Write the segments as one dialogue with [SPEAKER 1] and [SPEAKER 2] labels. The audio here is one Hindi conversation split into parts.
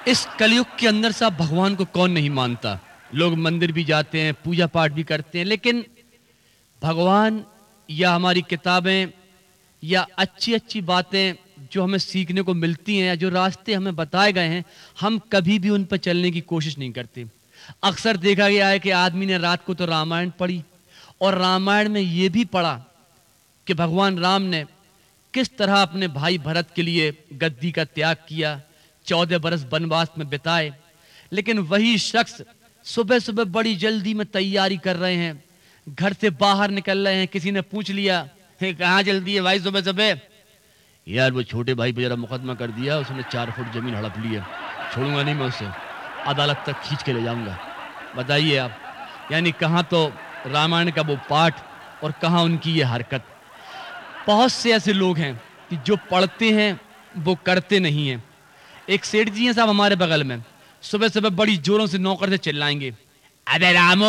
[SPEAKER 1] इस कलयुग के अंदर साहब भगवान को कौन नहीं मानता। लोग मंदिर भी जाते हैं, पूजा पाठ भी करते हैं, लेकिन भगवान या हमारी किताबें या अच्छी अच्छी बातें जो हमें सीखने को मिलती हैं या जो रास्ते हमें बताए गए हैं, हम कभी भी उन पर चलने की कोशिश नहीं करते। अक्सर देखा गया है कि आदमी ने रात को तो रामायण पढ़ी और रामायण में ये भी पढ़ा कि भगवान राम ने किस तरह अपने भाई भरत के लिए गद्दी का त्याग किया, 14 बरस वनवास में बिताए। लेकिन वही शख्स सुबह सुबह बड़ी जल्दी में तैयारी कर रहे हैं, घर से बाहर निकल रहे हैं, किसी ने पूछ लिया कहाँ जल्दी है भाई सुबह सुबह? यार वो छोटे भाई पे जरा मुकदमा कर दिया, उसने 4 फुट जमीन हड़प ली है, छोड़ूंगा नहीं मैं उसे, अदालत तक खींच के ले जाऊंगा। बताइए आप, यानी कहाँ तो रामायण का वो पाठ और कहाँ उनकी ये हरकत। बहुत से ऐसे लोग हैं कि जो पढ़ते हैं वो करते नहीं हैं। एक सेठ जी हैं साहब हमारे बगल में, सुबह सुबह बड़ी जोरों से नौकर से चिल्लाएंगे, अबे रामो!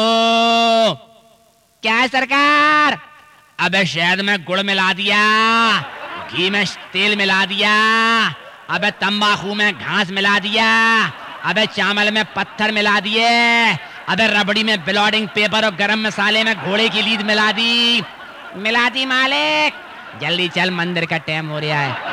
[SPEAKER 2] क्या है सरकार? अबे शहद में गुड़ मिला दिया, घी में तेल मिला दिया, अबे तंबाकू में घास मिला दिया, अबे चावल में पत्थर मिला दिए, अबे रबड़ी में ब्लॉटिंग पेपर और गरम मसाले में घोड़े की लीद मिला दी मालिक, जल्दी चल मंदिर का टाइम हो रहा है।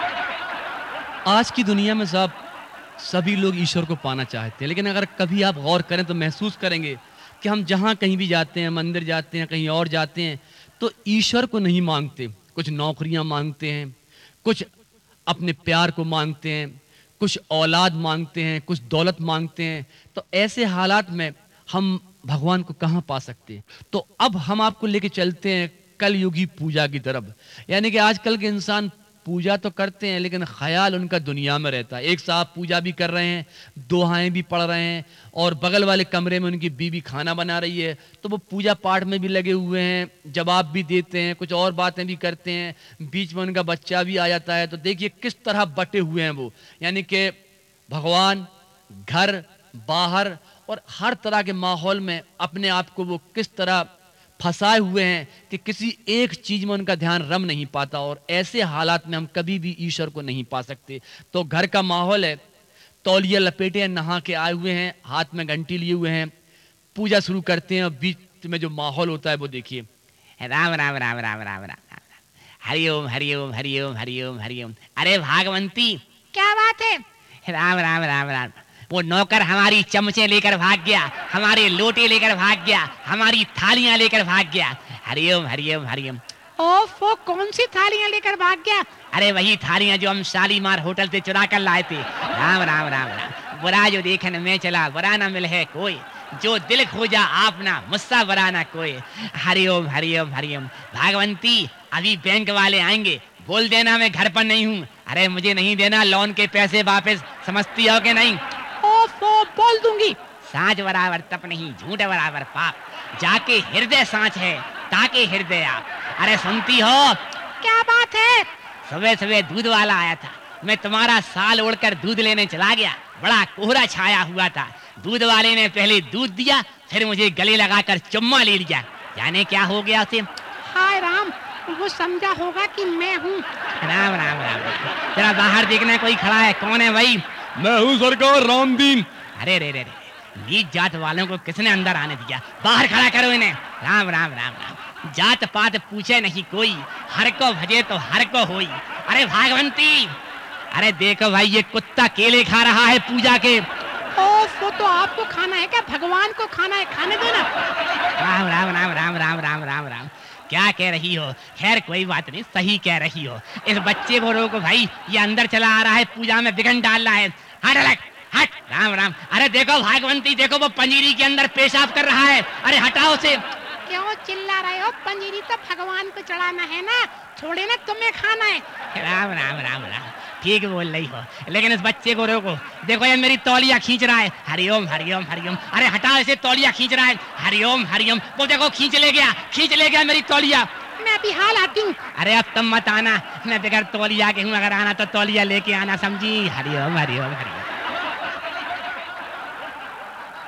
[SPEAKER 1] आज की दुनिया में साहब सभी लोग ईश्वर को पाना चाहते हैं, लेकिन अगर कभी आप गौर करें तो महसूस करेंगे कि हम जहाँ कहीं भी जाते हैं, मंदिर जाते हैं, कहीं और जाते हैं, तो ईश्वर को नहीं मांगते। कुछ नौकरियां मांगते हैं, कुछ अपने प्यार को मांगते हैं, कुछ औलाद मांगते हैं, कुछ दौलत मांगते हैं। तो ऐसे हालात में हम भगवान को कहाँ पा सकते हैं? तो अब हम आपको लेके चलते हैं कलयुगी पूजा की तरफ। यानी कि आजकल के इंसान पूजा तो करते हैं लेकिन ख्याल उनका दुनिया में रहता है। एक साहब पूजा भी कर रहे हैं, दोहाएं भी पढ़ रहे हैं और बगल वाले कमरे में उनकी बीवी खाना बना रही है, तो वो पूजा पाठ में भी लगे हुए हैं, जवाब भी देते हैं, कुछ और बातें भी करते हैं, बीच में उनका बच्चा भी आ जाता है। तो देखिए किस तरह बटे हुए हैं वो, यानी कि भगवान, घर, बाहर और हर तरह के माहौल में अपने आप को वो किस तरह फंसाए हुए हैं कि किसी एक चीज में उनका ध्यान रम नहीं पाता। और ऐसे हालात में हम कभी भी ईश्वर को नहीं पा सकते। तो घर का माहौल है, तौलिया लपेटे हैं, नहा के आए हुए हैं, हाथ में घंटी लिए हुए हैं, पूजा शुरू करते हैं और बीच में जो माहौल होता है वो देखिए,
[SPEAKER 2] राम राम राम राम राम राम राम, हरिओम हरिओम हरिओम हरिओम हरिओम। अरे भागवंती, क्या बात है? राम राम राम राम। वो नौकर हमारी चमचे लेकर भाग गया, हमारे लोटे लेकर भाग गया, हमारी थालियां लेकर भाग गया। हरिओम हरिओम हरिओम। ओफो, कौन सी थालियां लेकर भाग गया? अरे वही थालियां जो हम शालीमार होटल से चुरा कर लाए थे। राम राम राम राम। बुरा जो देखने में चला बुरा ना मिल है कोई, जो दिल खोजा आपना मुस्सा बुरा ना कोई। हरिओम हरिओम हरिओम। भागवंती, अभी बैंक वाले आएंगे, बोल देना मैं घर पर नहीं हूँ। अरे मुझे नहीं देना लोन के पैसे वापस, समझती हो कि नहीं? ओफो, बोल दूंगी। सांच बराबर तप नहीं, झूठ बराबर पाप, जाके हृदय सांच है ताके हृदय आप। अरे सुनती हो? क्या बात है? सुबह सुबह दूध वाला आया था, मैं तुम्हारा साल ओढ़कर दूध लेने चला गया, बड़ा कोहरा छाया हुआ था। दूध वाले ने पहले दूध दिया, फिर मुझे गले लगाकर चुम्मा ले लिया। जाने क्या हो गया उसे? हाय राम, वो समझा होगा कि मैं हूँ। राम राम राम। जरा बाहर देखना कोई खड़ा है, कौन है भाई?
[SPEAKER 1] मैं हूँ सरकार रामदीन।
[SPEAKER 2] अरे रे रे रे, नीच जात वालों को किसने अंदर आने दिया? बाहर खड़ा करो इन्हें। राम राम राम राम। जात पात पूछे नहीं कोई, हर को भजे तो हर को होई। अरे भागवंती, अरे देखो भाई, ये कुत्ता केले खा रहा है पूजा के। वो तो आपको खाना है क्या? भगवान को खाना है, खाने दो ना। राम राम राम राम राम राम राम राम। क्या कह रही हो? खैर कोई बात नहीं, सही कह रही हो। इस बच्चे को रोको भाई, ये अंदर चला आ रहा है, पूजा में विघ्न डाल रहा है। हट अलग, हट। राम राम। अरे देखो भागवंती, देखो वो पंजीरी के अंदर पेशाब कर रहा है, अरे हटाओ उसे। क्यों चिल्ला रहे हो? पंजीरी तो भगवान को चढ़ाना है ना, थोड़े ना तुम्हें खाना है। राम राम राम राम, ठीक बोल रही हो, लेकिन इस बच्चे को रोको। देखो ये मेरी तौलिया खींच रहा है। हरिओम हरिओम हरिओम। अरे हटाओ इसे, तौलिया खींच रहा है। हरिओम हरिओम। वो देखो खींच ले गया मेरी तौलिया। मैं अभी हाल आती हूँ। अरे अब तुम मत आना, मैं बगैर तौलिया के हूँ, अगर आना तो तौलिया लेके आना, समझी? हरिओम हरिओम हरिओम।